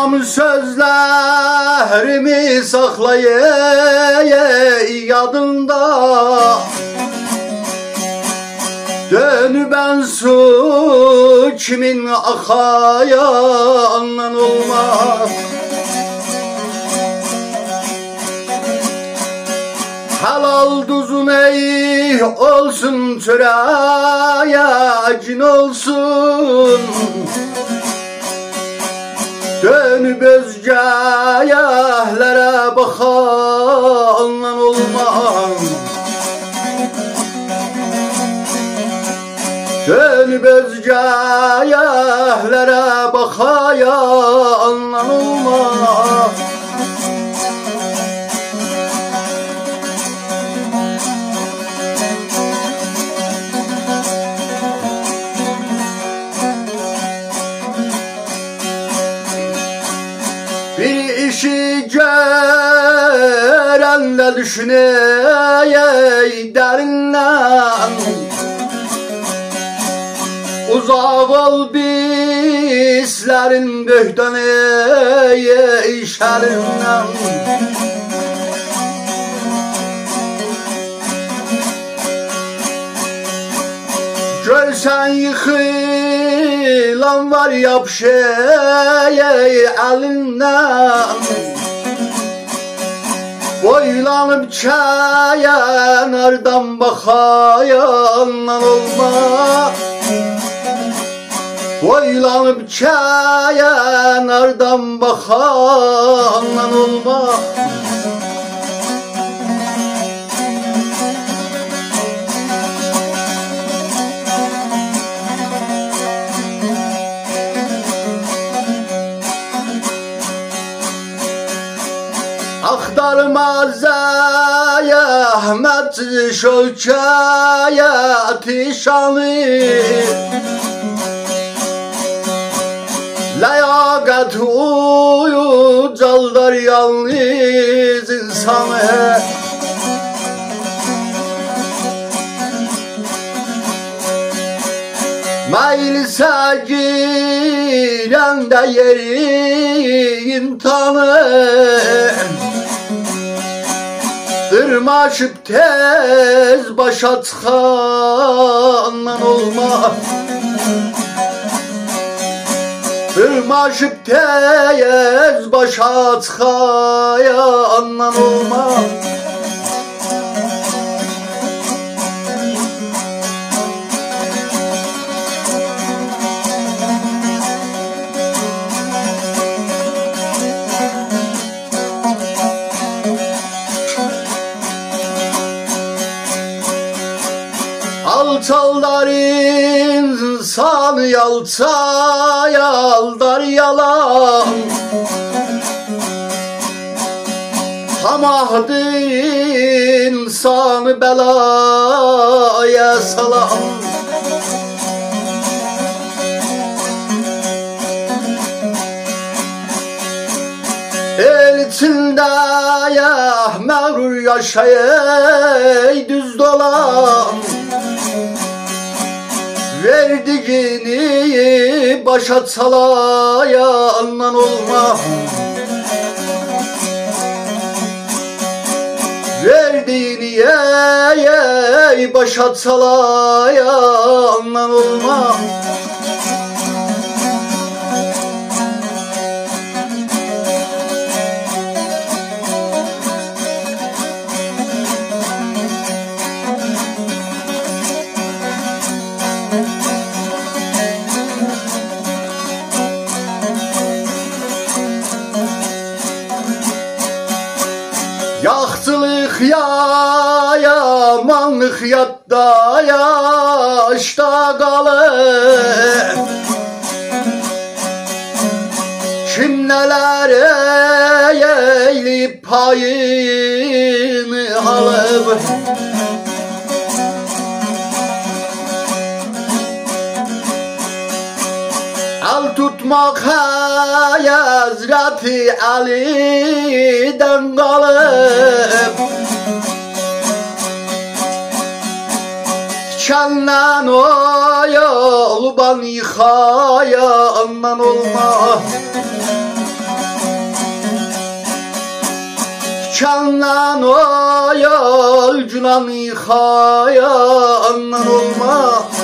Tam sözlerimi saklayı yadında, dönü ben su kimin akayandan olmaz. Halal duzun ey olsun çöreğe cin olsun, dönüp özgə yerlərə baxandan olmaz. Dönüp özgə yerlərə baxandan olmaz. Bir işi görenle düşüney derinden, uzak ol bizlerin böhtanı şerinden. Görsen yıkılan var yapşey elinden, boylanıp kenardan bakayandan olma. Boylanıp kenardan bakandan olma. Aktarmaz ey Ahmet şökeyeti şanı, layakat uyucaldır yalnız insanı. Meylise giren de yeri imtihanı, dırmaşıp tez başa çıkandan olmaz. Dırmaşıp tez başa çıkandan olmaz. Alçaldar insanı yalça yaldar yalan, tamahdır insanı belaya salan. El içinde ya mağrur yaşayay düz dolan, verdiğini başa çalayandan olma. Verdiğini başa çalayandan olma. Yaxçılıq ya yamanlıq yadda yaşda qalır. Kim nələr eylib payını alıb, el tutmaq Həzrəti Əlidən qalıb. Tikəndən o yolban yıxayandan olmaz. İmkanla o yolculan hayanla olmaz.